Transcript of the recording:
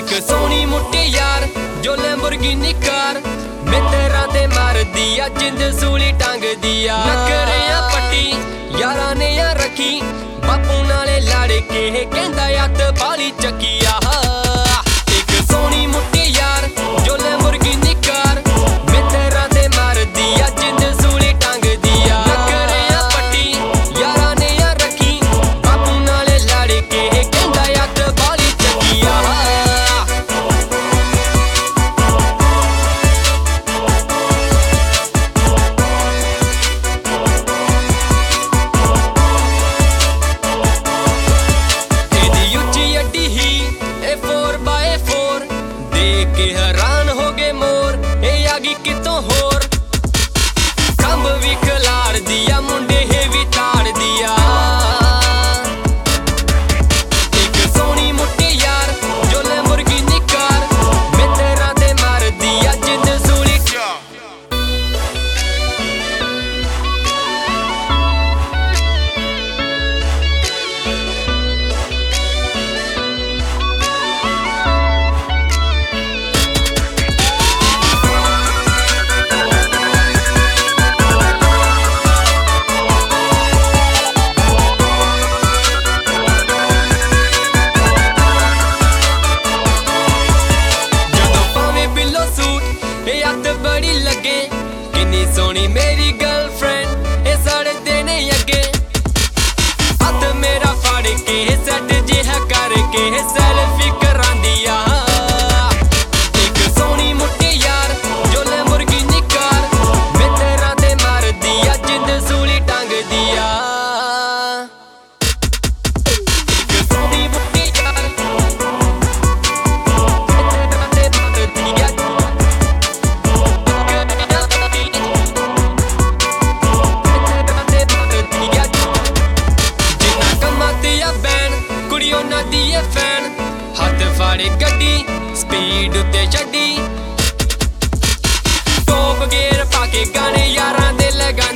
एक सोनी मुट्टी यार जो लैम्बोर्गिनी कार मित्रा ते मार दिया जिंद सूली टांग दिया नकरिया पट्टी यारा ने या रखी बापू नाले लाड़े के कहंदा यात बाली चकिया एक सोनी मुट्टी यार जो लैम्बोर्गिनी कार मित्रा ते मार दिया जिंद सूली टांग दिया नकरिया पट्टी यारा ने या रखी बापू नाले लाड़े के कहंदा यात बाली चकिया के हैरान हो गए मोर ए आगी कितों होर खंभ भी खलाड़ दिया मुंडे हे भी ताड़ दिया एक सोनी मुट्टी यार जो लैम्बोर्गिनी कार मित्रा ते मार दिया जिंद सूली बड़ी लगे किन्नी सोनी मेरी गर्लफ्रेंड ए साढ़े देने अगे हथ मेरा फाड़ के सेट जिहा करके सेल्फी करांदिया एक सोनी मुट्टी यार जो लैम्बोर्गिनी कार मित्रा ते मार दिया जिंद सूली टांग दिया एक सोनी मुट्टी यार मित्रा ते मार दिया ਉਹਨਾਂ ਦੀ ਏ ਫੈਨ ਹੱਥ ਫਾੜੇ ਗੱਡੀ ਸਪੀਡ ਉੱਤੇ ਛੱਡੀ ਟੋਪ ਗੇਅਰ ਪਾ ਕੇ ਗਾਣੇ ਯਾਰਾਂ ਦੇ ਲਗਾਂ